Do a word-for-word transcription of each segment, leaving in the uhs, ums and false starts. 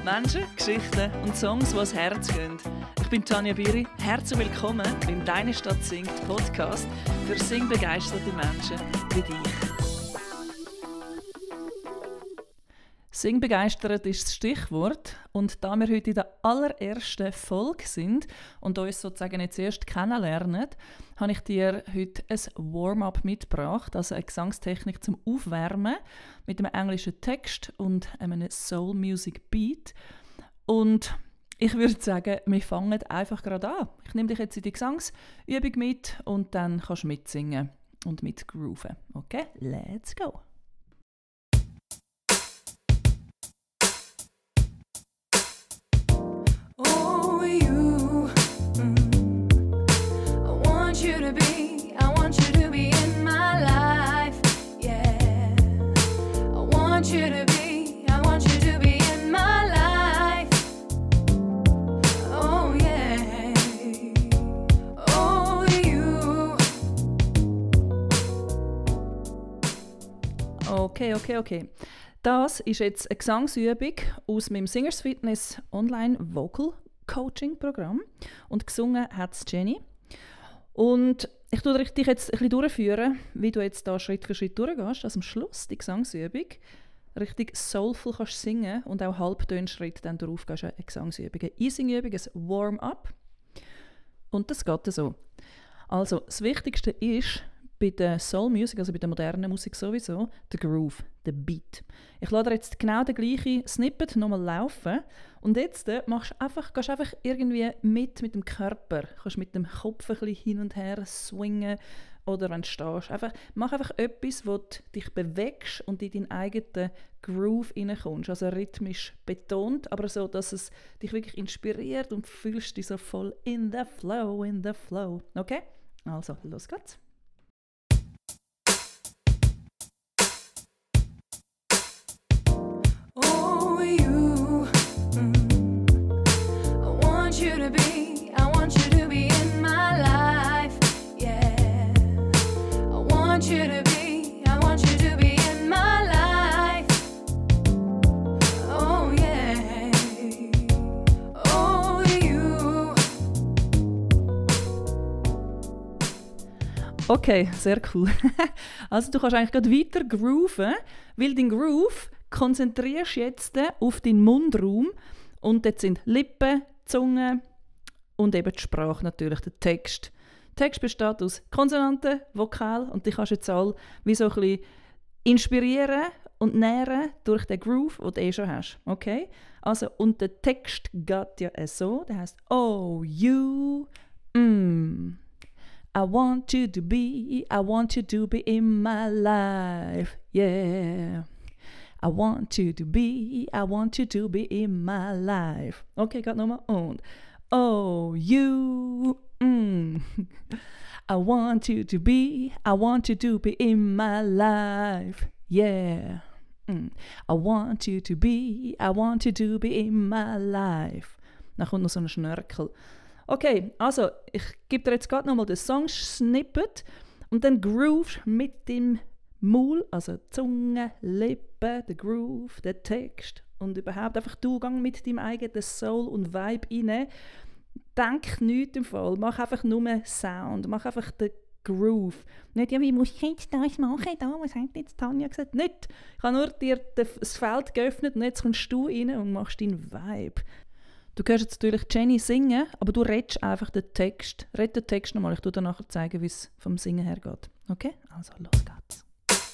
Menschen, Geschichten und Songs, die ans Herz gehen. Ich bin Tanja Biri. Herzlich willkommen beim «Deine Stadt singt» Podcast für singbegeisterte Menschen wie dich. Singbegeistert ist das Stichwort. Und da wir heute in der allerersten Folge sind und uns sozusagen jetzt erst kennenlernen, habe ich dir heute ein Warm-up mitgebracht, also eine Gesangstechnik zum Aufwärmen mit einem englischen Text und einem Soul-Music-Beat. Und ich würde sagen, wir fangen einfach gerade an. Ich nehme dich jetzt in die Gesangsübung mit und dann kannst du mitsingen und mitgrooven. Okay, let's go! Okay, okay, okay. Das ist jetzt eine Gesangsübung aus meinem Singers Fitness Online Vocal Coaching Programm und gesungen hat es Jenny. Und ich tue dich jetzt ein bisschen durchführen, wie du jetzt da Schritt für Schritt durchgehst, dass am Schluss die Gesangsübung richtig soulful kannst singen und auch Halbtönschritt dann darauf gehst, eine Gesangsübung, eine Easing-Übung, ein Warm-up. Und das geht so. Also, das Wichtigste ist, bei der Soul Music, also bei der modernen Musik sowieso, der Groove, der Beat. Ich lasse dir jetzt genau den gleichen Snippet nochmal laufen und jetzt äh, machst du einfach, gehst einfach irgendwie mit mit dem Körper, kannst mit dem Kopf ein bisschen hin und her swingen oder wenn du stehst, einfach, mach einfach etwas, wo du dich bewegst und in deinen eigenen Groove reinkommst, also rhythmisch betont, aber so, dass es dich wirklich inspiriert und fühlst dich so voll in the flow, in the flow. Okay? Also, los geht's. Okay, sehr cool. Also du kannst eigentlich gerade weiter grooven, weil dein Groove konzentrierst jetzt auf deinen Mundraum und dort sind Lippen, Zunge und eben die Sprache natürlich, der Text. Der Text besteht aus Konsonanten, Vokal und die kannst du jetzt alle wie so ein bisschen inspirieren und nähren durch den Groove, den du eh schon hast. Okay? Also, und der Text geht ja so, der heisst Oh, you, mm. I want you to be, I want you to be in my life, yeah. I want you to be, I want you to be in my life. Okay, geht nochmal. Und oh, you, mm. I want you to be, I want you to be in my life, yeah. Mm. I want you to be, I want you to be in my life. Dann kommt noch so ein Schnörkel. Okay, also ich gebe dir jetzt gerade nochmal den Song-Snippet und dann groove mit dem Maul, also Zunge, Lippen, der Groove, der Text und überhaupt einfach du gang mit deinem eigenen Soul und Vibe rein. Denk nichts im Fall, mach einfach nur Sound, mach einfach den Groove. Nicht, ja, wie muss ich jetzt das machen, da, was hat jetzt Tanja gesagt? Nicht, ich habe nur dir das Feld geöffnet und jetzt kommst du rein und machst deinen Vibe. Du hörst jetzt natürlich Jenny singen, aber du redest einfach den Text. Red den Text nochmal, ich tue dir nachher zeigen, wie es vom Singen her geht. Okay? Also, los geht's.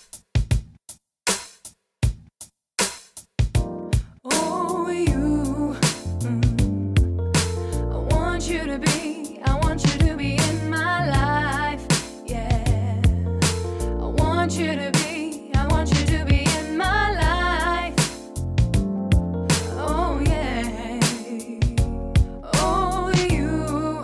Oh, you, mm. I want you to be, I want you to be in my life, yeah. I want you to be, I want you to be in my life. Oh, yeah. Oh, you.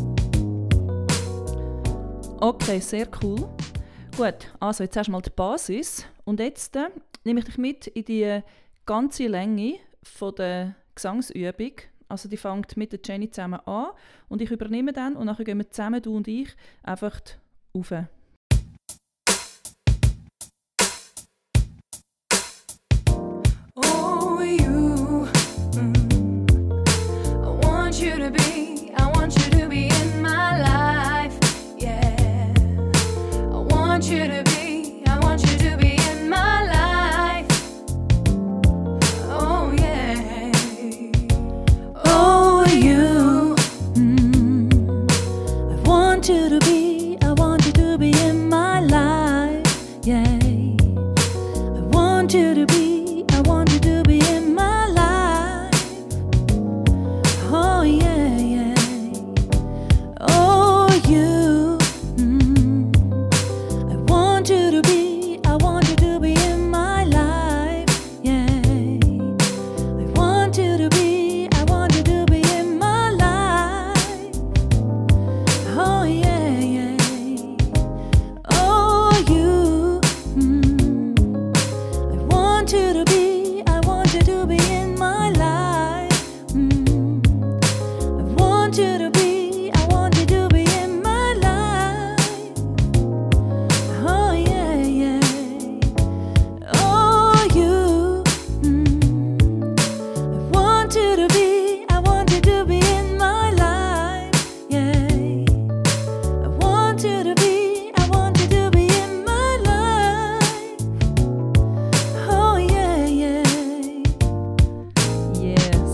Okay, sehr cool. Gut, also jetzt hast du mal die Basis und jetzt äh, nehme ich dich mit in die ganze Länge von der Gesangsübung. Also die fängt mit der Jenny zusammen an und ich übernehme dann und nachher gehen wir zusammen, du und ich, einfach rauf. Oh, you, mm.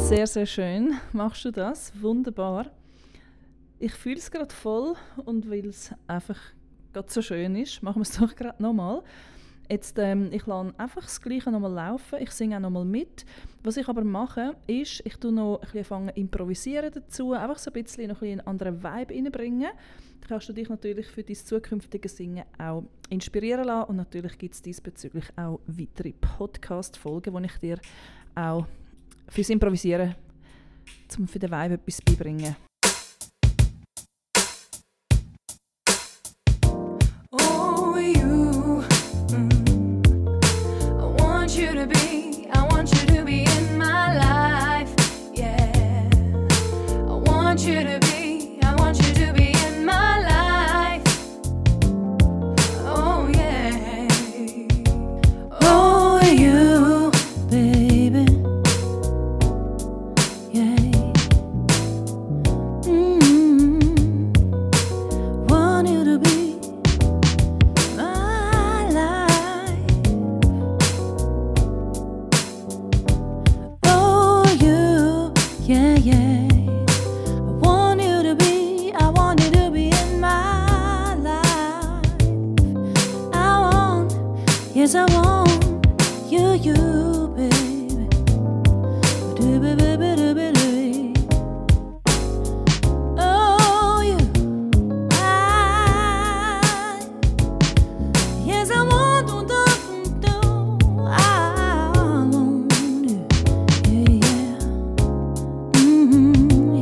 Sehr, sehr schön machst du das. Wunderbar. Ich fühle es gerade voll und weil es einfach gerade so schön ist, machen wir es doch gerade nochmal. Jetzt, ähm, ich lasse einfach das Gleiche nochmal laufen, ich singe auch nochmal mit. Was ich aber mache, ist, ich tue noch ein bisschen improvisieren dazu, einfach so ein bisschen noch ein bisschen einen anderen Vibe reinbringen. Da kannst du dich natürlich für dein zukünftige Singen auch inspirieren lassen und natürlich gibt es diesbezüglich auch weitere Podcast-Folgen, wo ich dir auch fürs Improvisieren, um für den Vibe etwas beibringen. Yes, I want you, you, baby. Oh, you. I, yes, I want to do, do. I want you. Yeah, yeah. Mm-hmm,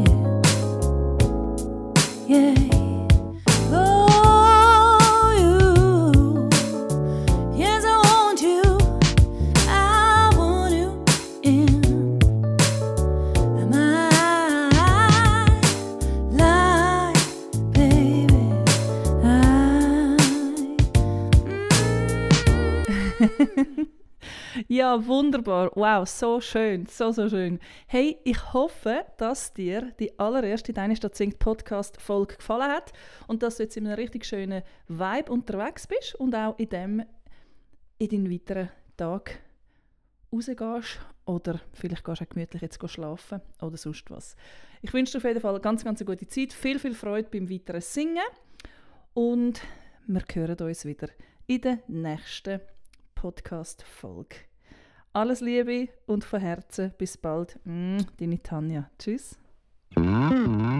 yeah. Yeah. Ja, wunderbar. Wow, so schön, so, so schön. Hey, ich hoffe, dass dir die allererste «Deine Stadt singt» Podcast-Folge gefallen hat und dass du jetzt in einem richtig schönen Vibe unterwegs bist und auch in dem in deinen weiteren Tag rausgehst oder vielleicht gehst du auch gemütlich jetzt schlafen oder sonst was. Ich wünsche dir auf jeden Fall ganz, ganz eine gute Zeit, viel, viel Freude beim weiteren Singen und wir hören uns wieder in der nächsten Podcast-Folge. Alles Liebe und von Herzen bis bald. Mm, deine Tanja. Tschüss.